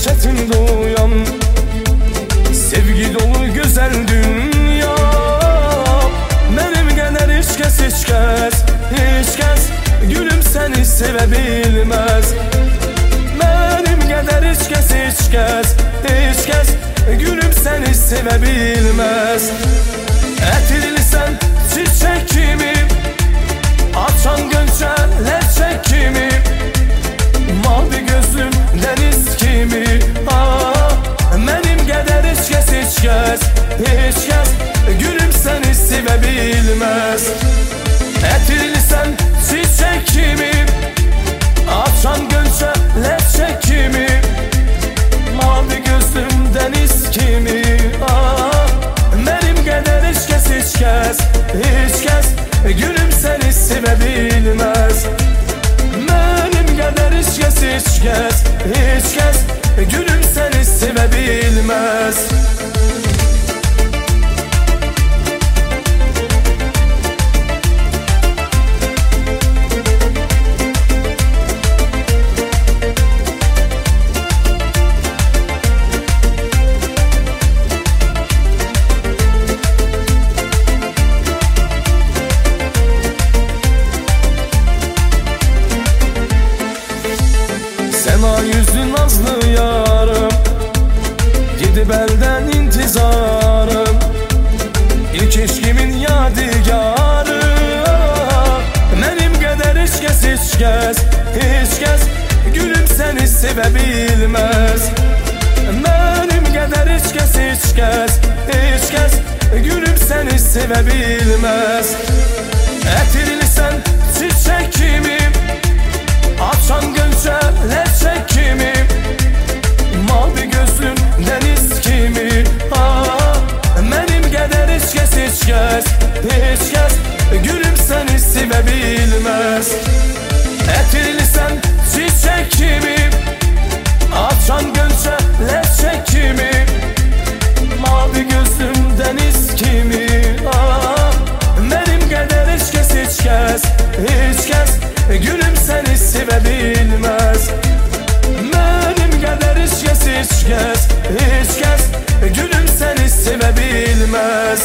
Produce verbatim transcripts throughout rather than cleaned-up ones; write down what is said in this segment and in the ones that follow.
çetin duyan, sevgi dolu güzel dünya. Benim kadar hiç kes hiç kes hiç kes gülüm seni sevebilmez. Benim kadar hiç kes hiç kes hiç kes gülüm seni sevebilmez. Etilsen çiçek kimi, açan gönçeler çekimi, mavi gözüm deniz kimi. Ah, benim kadar hiç kes hiç kes hiç kes gülüm seni sevebilmez. Etilsen çiçek kimi, açan gönçeler çekimi, mavi gözüm deniz kimi. Ah, benim kadar hiç kes hiç kes hiç kes gülüm seni sevebilmez. Benim kadar hiç kes hiç kes hiç kes gülüm seni sevebilmez. Sema yüzlü nazlı yarım, gidip elden intizarım, İlk eşkimin yadigarı. Benim kadar hiç kes hiç kes hiç kes gülüm seni sevebilmez. Benim kadar hiç kes hiç kes hiç kes gülüm seni sevebilmez. Etilsen çiçek kimi, açan gönçeler çekimi, mavi gözüm deniz kimi. Ah, benim kadar hiç kes hiç kes hiç kes gülüm seni sevebilmez. Etilsen çiçek kimi, açan gönçeler çekimi, mavi gözüm deniz kimi. Ah, benim kadar hiç kes hiç kes hiç kes gülüm seni sevebilmez. Benim kadar hiç kes hiç kes hiç kes gülüm seni sevebilmez.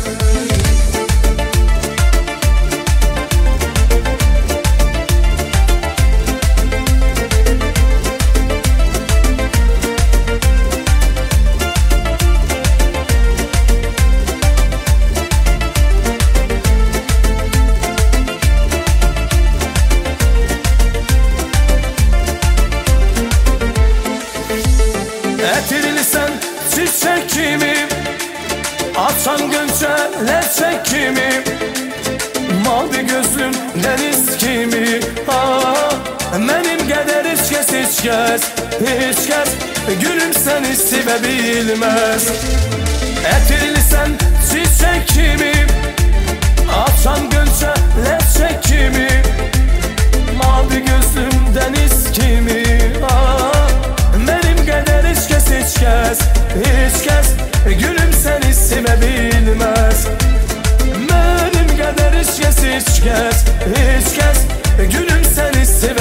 Etilsen çiçek kimi, açan gönçeler çekimi, mavi gözüm deniz kimi. Ah, benim kadar hiç kes hiç kes hiç kes gülüm seni sevebilmez. Etilsen çiçek kimi, açan gönçeler çekimi, mavi gözüm deniz kimi. Ah, benim kadar hiç kes hiç kes hiç kes gülüm seni sevebilmez. Benim kadar hiç kes hiç kes hiç kes gülüm seni sevebilmez.